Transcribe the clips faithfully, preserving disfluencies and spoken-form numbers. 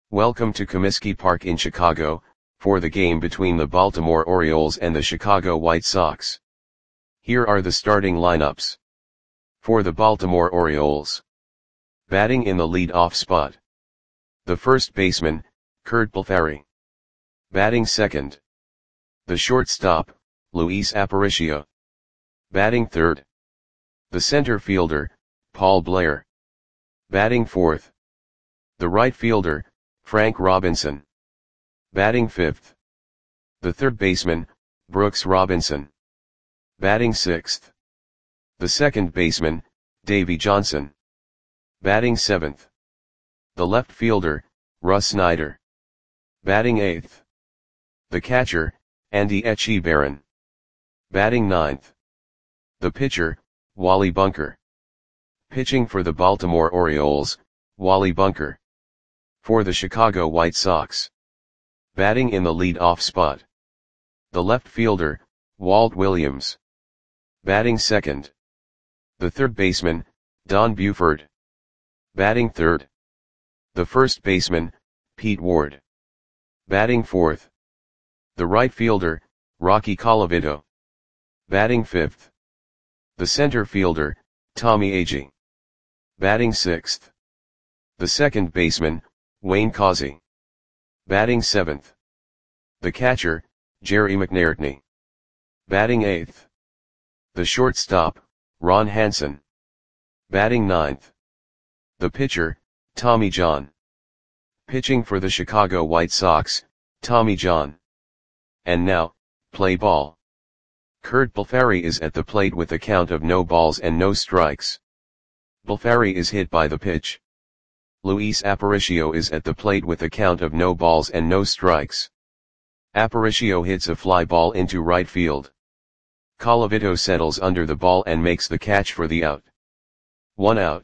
Welcome to Comiskey Park in Chicago, for the game between the Baltimore Orioles and the Chicago White Sox. Here are the starting lineups. For the Baltimore Orioles. Batting in the lead-off spot. The first baseman, Curt Blefary. Batting second. The shortstop, Luis Aparicio. Batting third. The center fielder, Paul Blair. Batting fourth. The right fielder, Frank Robinson. Batting fifth. The third baseman, Brooks Robinson. Batting sixth. The second baseman, Davey Johnson. Batting seventh. The left fielder, Russ Snyder. Batting eighth. The catcher, Andy Etchebarren. Batting ninth. The pitcher, Wally Bunker. Pitching for the Baltimore Orioles, Wally Bunker. For the Chicago White Sox. Batting in the lead-off spot. The left fielder, Walt Williams. Batting second. The third baseman, Don Buford. Batting third. The first baseman, Pete Ward. Batting fourth. The right fielder, Rocky Colavito. Batting fifth. The center fielder, Tommy Agee. Batting sixth. The second baseman, Wayne Causey. Batting seventh. The catcher, Jerry McNairtney. Batting eighth. The shortstop, Ron Hansen. Batting ninth. The pitcher, Tommy John. Pitching for the Chicago White Sox, Tommy John. And now, play ball. Curt Blefary is at the plate with a count of no balls and no strikes. Blefary is hit by the pitch. Luis Aparicio is at the plate with a count of no balls and no strikes. Aparicio hits a fly ball into right field. Colavito settles under the ball and makes the catch for the out. One out.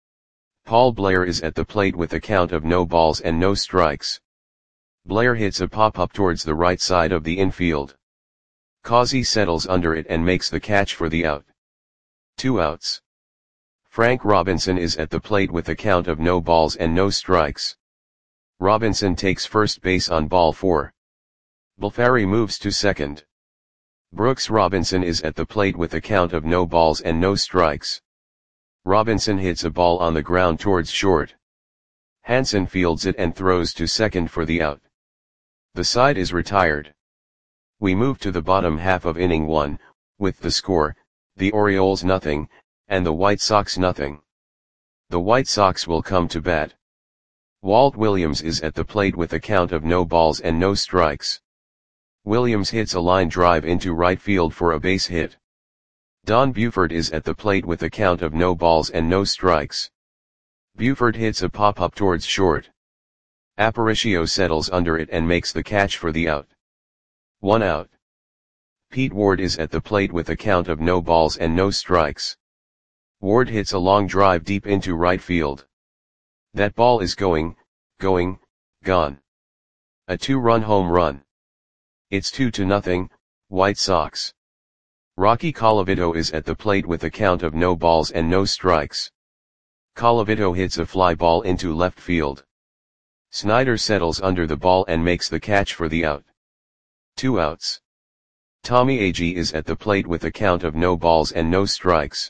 Paul Blair is at the plate with a count of no balls and no strikes. Blair hits a pop-up towards the right side of the infield. Causey settles under it and makes the catch for the out. Two outs. Frank Robinson is at the plate with a count of no balls and no strikes. Robinson takes first base on ball four. Blefary moves to second. Brooks Robinson is at the plate with a count of no balls and no strikes. Robinson hits a ball on the ground towards short. Hansen fields it and throws to second for the out. The side is retired. We move to the bottom half of inning one, with the score, the Orioles nothing, and the White Sox nothing. The White Sox will come to bat. Walt Williams is at the plate with a count of no balls and no strikes. Williams hits a line drive into right field for a base hit. Don Buford is at the plate with a count of no balls and no strikes. Buford hits a pop-up towards short. Aparicio settles under it and makes the catch for the out. One out. Pete Ward is at the plate with a count of no balls and no strikes. Ward hits a long drive deep into right field. That ball is going, going, gone. A two-run home run. It's two to nothing, White Sox. Rocky Colavito is at the plate with a count of no balls and no strikes. Colavito hits a fly ball into left field. Snyder settles under the ball and makes the catch for the out. Two outs. Tommy Agee is at the plate with a count of no balls and no strikes.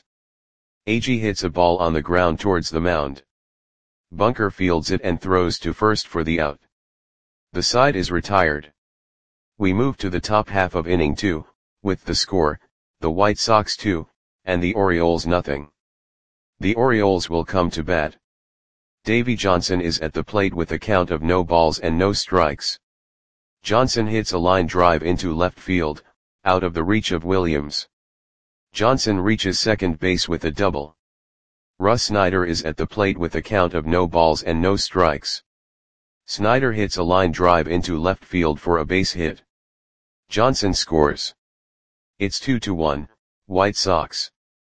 Agee hits a ball on the ground towards the mound. Bunker fields it and throws to first for the out. The side is retired. We move to the top half of inning two, with the score, the White Sox two, and the Orioles nothing. The Orioles will come to bat. Davey Johnson is at the plate with a count of no balls and no strikes. Johnson hits a line drive into left field, out of the reach of Williams. Johnson reaches second base with a double. Russ Snyder is at the plate with a count of no balls and no strikes. Snyder hits a line drive into left field for a base hit. Johnson scores. It's two to one, White Sox.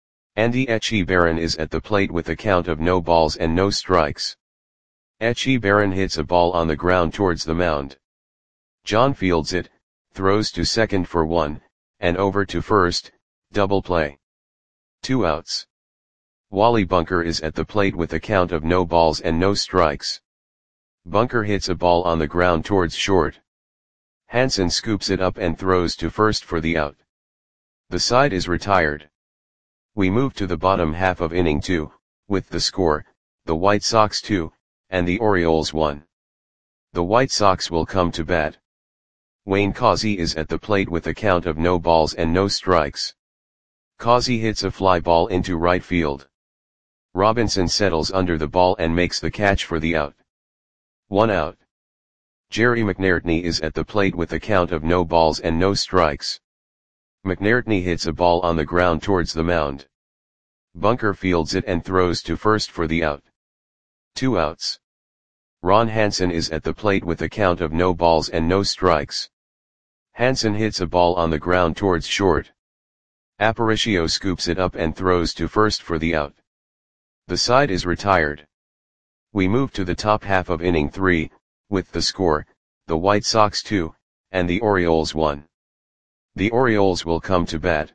Andy Etchebarren is at the plate with a count of no balls and no strikes. Etchebarren hits a ball on the ground towards the mound. John fields it, throws to second for one, and over to first, double play. Two outs. Wally Bunker is at the plate with a count of no balls and no strikes. Bunker hits a ball on the ground towards short. Hansen scoops it up and throws to first for the out. The side is retired. We move to the bottom half of inning two, with the score, the White Sox two, and the Orioles one. The White Sox will come to bat. Wayne Causey is at the plate with a count of no balls and no strikes. Causey hits a fly ball into right field. Robinson settles under the ball and makes the catch for the out. One out. Jerry McNairtney is at the plate with a count of no balls and no strikes. McNairtney hits a ball on the ground towards the mound. Bunker fields it and throws to first for the out. Two outs. Ron Hansen is at the plate with a count of no balls and no strikes. Hansen hits a ball on the ground towards short. Aparicio scoops it up and throws to first for the out. The side is retired. We move to the top half of inning three, with the score, the White Sox two, and the Orioles one. The Orioles will come to bat.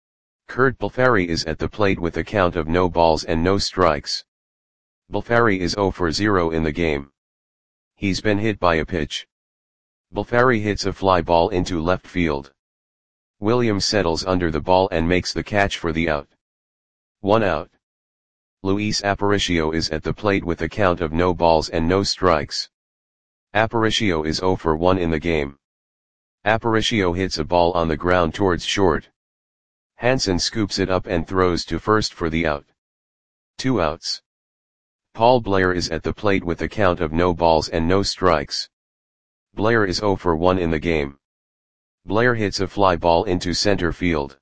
Curt Balfari is at the plate with a count of no balls and no strikes. Balfari is zero for zero in the game. He's been hit by a pitch. Balfari hits a fly ball into left field. Williams settles under the ball and makes the catch for the out. One out. Luis Aparicio is at the plate with a count of no balls and no strikes. Aparicio is zero for one in the game. Aparicio hits a ball on the ground towards short. Hansen scoops it up and throws to first for the out. Two outs. Paul Blair is at the plate with a count of no balls and no strikes. Blair is zero for one in the game. Blair hits a fly ball into center field.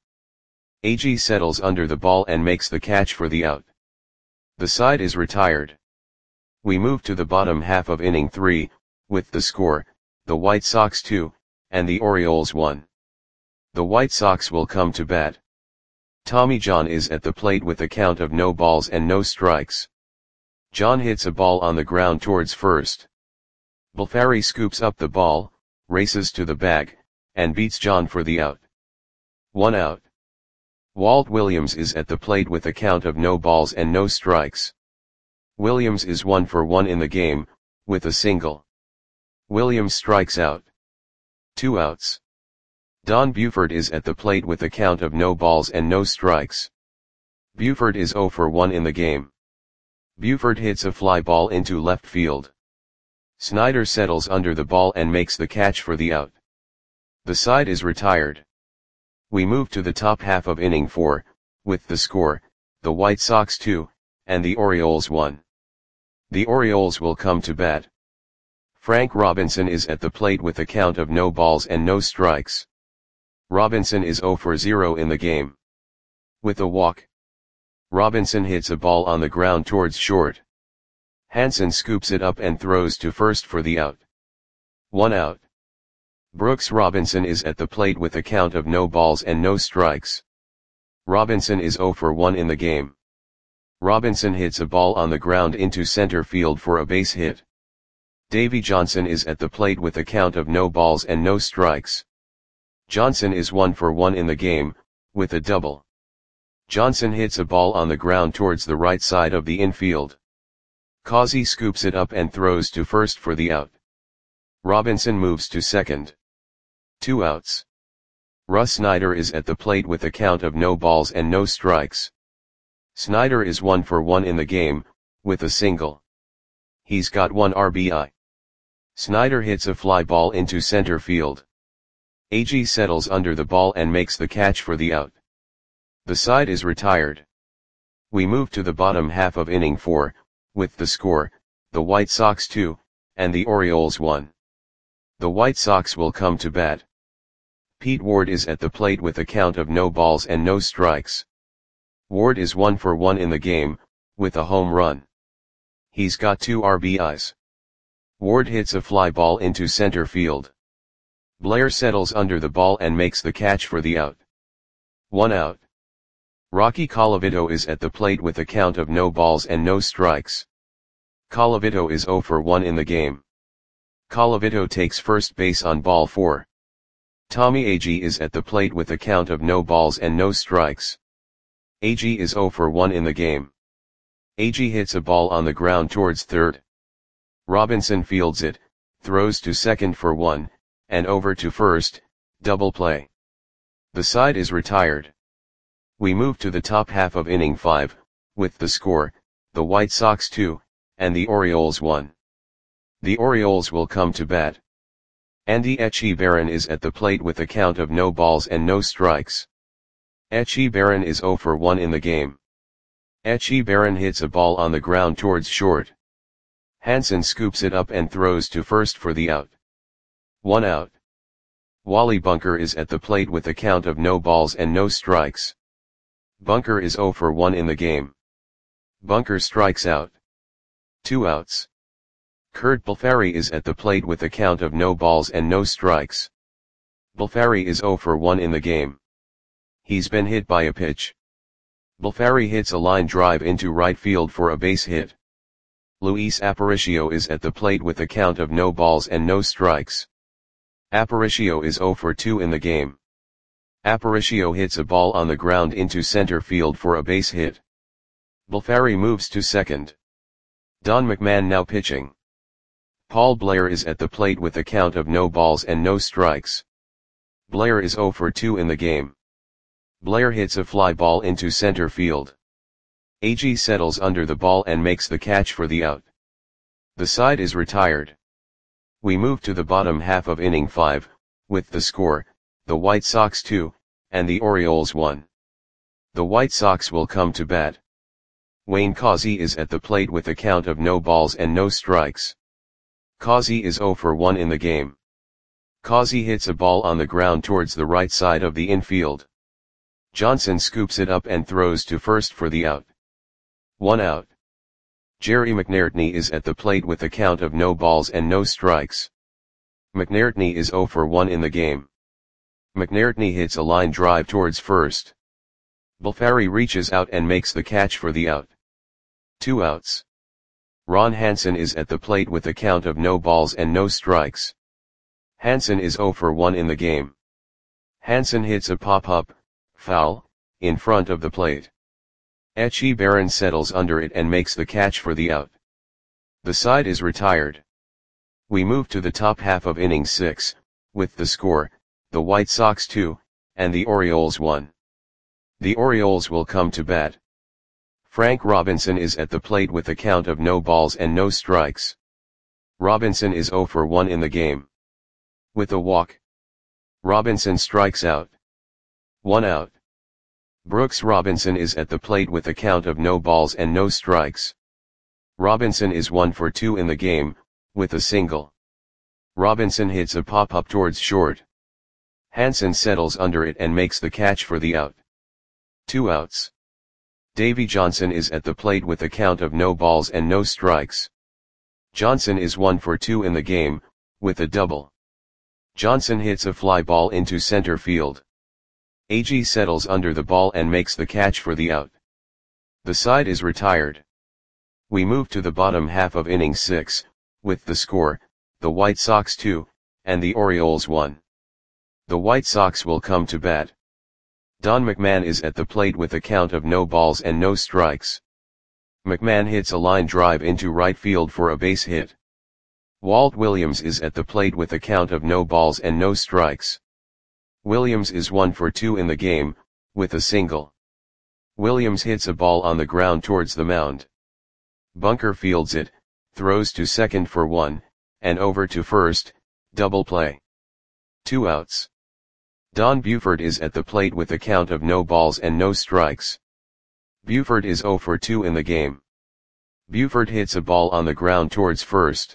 A G settles under the ball and makes the catch for the out. The side is retired. We move to the bottom half of inning three, with the score, the White Sox two, and the Orioles one. The White Sox will come to bat. Tommy John is at the plate with a count of no balls and no strikes. John hits a ball on the ground towards first. Balfari scoops up the ball, races to the bag, and beats John for the out. One out. Walt Williams is at the plate with a count of no balls and no strikes. Williams is one for one in the game, with a single. Williams strikes out. Two outs. Don Buford is at the plate with a count of no balls and no strikes. Buford is zero for one in the game. Buford hits a fly ball into left field. Snyder settles under the ball and makes the catch for the out. The side is retired. We move to the top half of inning four, with the score, the White Sox two, and the Orioles one. The Orioles will come to bat. Frank Robinson is at the plate with a count of no balls and no strikes. Robinson is zero for zero in the game. With a walk. Robinson hits a ball on the ground towards short. Hansen scoops it up and throws to first for the out. One out. Brooks Robinson is at the plate with a count of no balls and no strikes. Robinson is zero for one in the game. Robinson hits a ball on the ground into center field for a base hit. Davy Johnson is at the plate with a count of no balls and no strikes. Johnson is one for one in the game, with a double. Johnson hits a ball on the ground towards the right side of the infield. Causey scoops it up and throws to first for the out. Robinson moves to second. Two outs. Russ Snyder is at the plate with a count of no balls and no strikes. Snyder is one for one in the game, with a single. He's got one R B I. Snyder hits a fly ball into center field. A G settles under the ball and makes the catch for the out. The side is retired. We move to the bottom half of inning four, with the score, the White Sox two, and the Orioles one. The White Sox will come to bat. Pete Ward is at the plate with a count of no balls and no strikes. Ward is one for one in the game, with a home run. He's got two R B Is. Ward hits a fly ball into center field. Blair settles under the ball and makes the catch for the out. One out. Rocky Colavito is at the plate with a count of no balls and no strikes. Colavito is zero for one in the game. Colavito takes first base on ball four. Tommy Agee is at the plate with a count of no balls and no strikes. Agee is zero for one in the game. Agee hits a ball on the ground towards third. Robinson fields it, throws to second for one, and over to first, double play. The side is retired. We move to the top half of inning five, with the score, the White Sox two, and the Orioles one. The Orioles will come to bat. Andy Etchebarren is at the plate with a count of no balls and no strikes. Etchebarren is zero for one in the game. Etchebarren hits a ball on the ground towards short. Hansen scoops it up and throws to first for the out. One out. Wally Bunker is at the plate with a count of no balls and no strikes. Bunker is zero for one in the game. Bunker strikes out. Two outs. Curt Balfari is at the plate with a count of no balls and no strikes. Balfari is zero for one in the game. He's been hit by a pitch. Balfari hits a line drive into right field for a base hit. Luis Aparicio is at the plate with a count of no balls and no strikes. Aparicio is zero for two in the game. Aparicio hits a ball on the ground into center field for a base hit. Balfari moves to second. Don McMahon now pitching. Paul Blair is at the plate with a count of no balls and no strikes. Blair is zero for two in the game. Blair hits a fly ball into center field. A G settles under the ball and makes the catch for the out. The side is retired. We move to the bottom half of inning five, with the score, the White Sox two, and the Orioles one. The White Sox will come to bat. Wayne Causey is at the plate with a count of no balls and no strikes. Causey is zero for one in the game. Causey hits a ball on the ground towards the right side of the infield. Johnson scoops it up and throws to first for the out. One out. Jerry McNairtney is at the plate with a count of no balls and no strikes. McNairtney is zero for one in the game. McNairtney hits a line drive towards first. Balfari reaches out and makes the catch for the out. Two outs. Ron Hansen is at the plate with a count of no balls and no strikes. Hansen is zero for one in the game. Hansen hits a pop-up, foul, in front of the plate. Etchebarren settles under it and makes the catch for the out. The side is retired. We move to the top half of inning six, with the score, the White Sox two, and the Orioles one. The Orioles will come to bat. Frank Robinson is at the plate with a count of no balls and no strikes. Robinson is zero for one in the game. With a walk, Robinson strikes out. One out. Brooks Robinson is at the plate with a count of no balls and no strikes. Robinson is one for two in the game, with a single. Robinson hits a pop-up towards short. Hansen settles under it and makes the catch for the out. Two outs. Davy Johnson is at the plate with a count of no balls and no strikes. Johnson is one for two in the game, with a double. Johnson hits a fly ball into center field. A G settles under the ball and makes the catch for the out. The side is retired. We move to the bottom half of inning six, with the score, the White Sox two, and the Orioles one. The White Sox will come to bat. Don McMahon is at the plate with a count of no balls and no strikes. McMahon hits a line drive into right field for a base hit. Walt Williams is at the plate with a count of no balls and no strikes. Williams is one for two in the game, with a single. Williams hits a ball on the ground towards the mound. Bunker fields it, throws to second for one, and over to first, double play. Two outs. Don Buford is at the plate with a count of no balls and no strikes. Buford is zero for two in the game. Buford hits a ball on the ground towards first.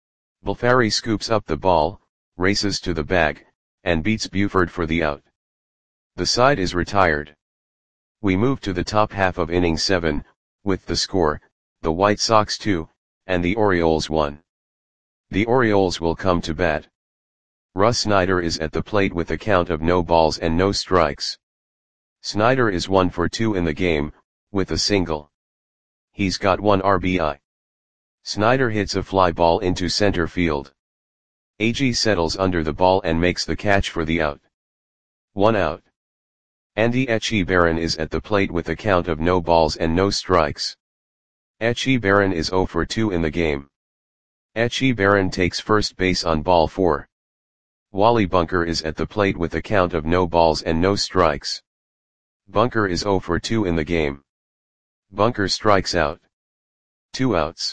Balfari scoops up the ball, races to the bag, and beats Buford for the out. The side is retired. We move to the top half of inning seven, with the score, the White Sox two, and the Orioles one. The Orioles will come to bat. Russ Snyder is at the plate with a count of no balls and no strikes. Snyder is one for two in the game, with a single. He's got one R B I. Snyder hits a fly ball into center field. A G settles under the ball and makes the catch for the out. One out. Andy Etchebarren is at the plate with a count of no balls and no strikes. Etchebarren is zero for two in the game. Etchie Barron takes first base on ball four. Wally Bunker is at the plate with a count of no balls and no strikes. Bunker is zero for two in the game. Bunker strikes out. Two outs.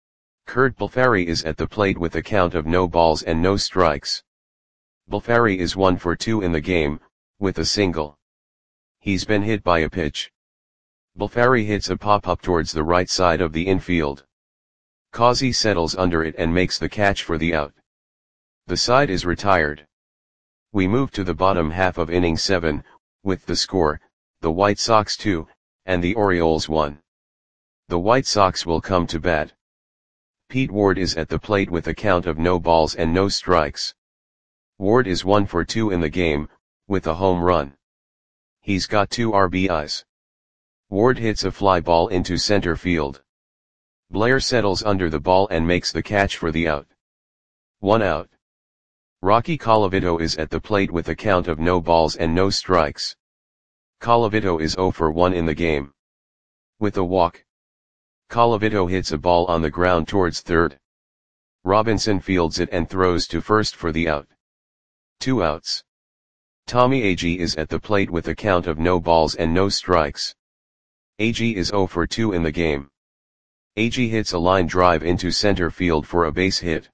Kurt Balfari is at the plate with a count of no balls and no strikes. Balfari is one for two in the game, with a single. He's been hit by a pitch. Balfari hits a pop-up towards the right side of the infield. Causey settles under it and makes the catch for the out. The side is retired. We move to the bottom half of inning seven, with the score, the White Sox two, and the Orioles one. The White Sox will come to bat. Pete Ward is at the plate with a count of no balls and no strikes. Ward is one for two in the game, with a home run. He's got two R B Is. Ward hits a fly ball into center field. Blair settles under the ball and makes the catch for the out. One out. Rocky Colavito is at the plate with a count of no balls and no strikes. Colavito is zero for one in the game. With a walk. Colavito hits a ball on the ground towards third. Robinson fields it and throws to first for the out. Two outs. Tommy Agee is at the plate with a count of no balls and no strikes. Agee is zero for two in the game. Agee hits a line drive into center field for a base hit.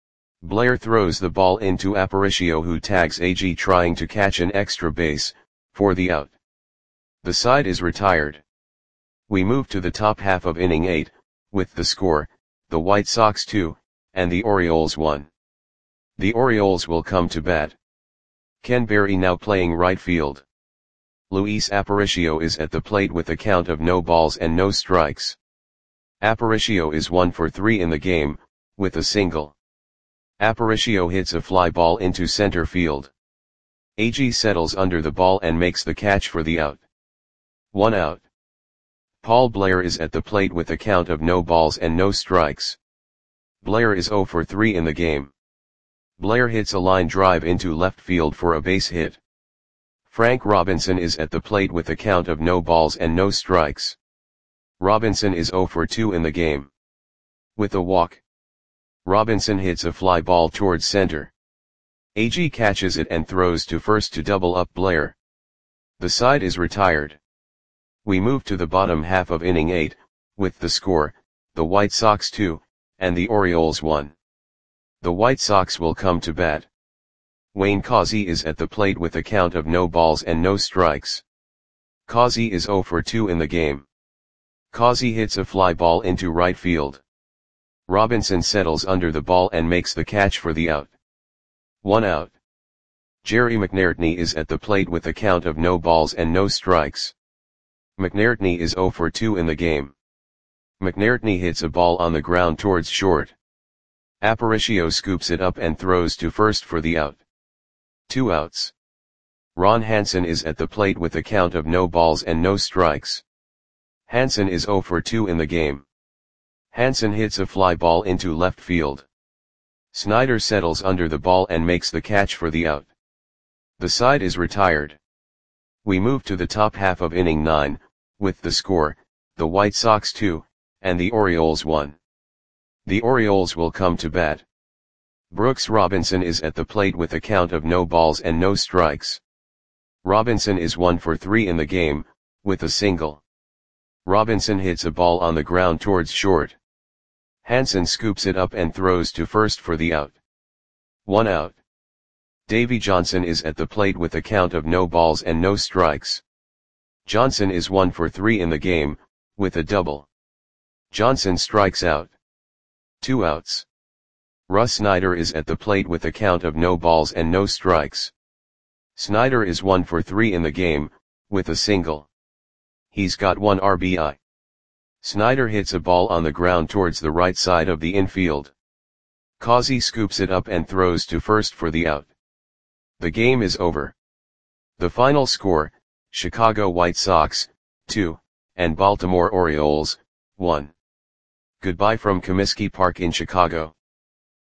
Blair throws the ball into Aparicio, who tags Agee trying to catch an extra base, for the out. The side is retired. We move to the top half of inning eight, with the score, the White Sox two, and the Orioles one. The Orioles will come to bat. Ken Berry now playing right field. Luis Aparicio is at the plate with a count of no balls and no strikes. Aparicio is one for three in the game, with a single. Aparicio hits a fly ball into center field. Agee settles under the ball and makes the catch for the out. One out. Paul Blair is at the plate with a count of no balls and no strikes. Blair is zero for three in the game. Blair hits a line drive into left field for a base hit. Frank Robinson is at the plate with a count of no balls and no strikes. Robinson is zero for two in the game. With a walk. Robinson hits a fly ball towards center. Agee catches it and throws to first to double up Blair. The side is retired. We move to the bottom half of inning eight, with the score, the White Sox two, and the Orioles one. The White Sox will come to bat. Wayne Causey is at the plate with a count of no balls and no strikes. Causey is zero for two in the game. Causey hits a fly ball into right field. Robinson settles under the ball and makes the catch for the out. One out. Jerry McNairtney is at the plate with a count of no balls and no strikes. McNairtney is zero for two in the game. McNairtney hits a ball on the ground towards short. Aparicio scoops it up and throws to first for the out. Two outs. Ron Hansen is at the plate with a count of no balls and no strikes. Hansen is zero for two in the game. Hansen hits a fly ball into left field. Snyder settles under the ball and makes the catch for the out. The side is retired. We move to the top half of inning nine, with the score, the White Sox two, and the Orioles one. The Orioles will come to bat. Brooks Robinson is at the plate with a count of no balls and no strikes. Robinson is one for three in the game, with a single. Robinson hits a ball on the ground towards short. Hansen scoops it up and throws to first for the out. One out. Davy Johnson is at the plate with a count of no balls and no strikes. Johnson is one for three in the game, with a double. Johnson strikes out. Two outs. Russ Snyder is at the plate with a count of no balls and no strikes. Snyder is one for three in the game, with a single. He's got one R B I. Snyder hits a ball on the ground towards the right side of the infield. Causey scoops it up and throws to first for the out. The game is over. The final score, Chicago White Sox, two, and Baltimore Orioles, one. Goodbye from Comiskey Park in Chicago.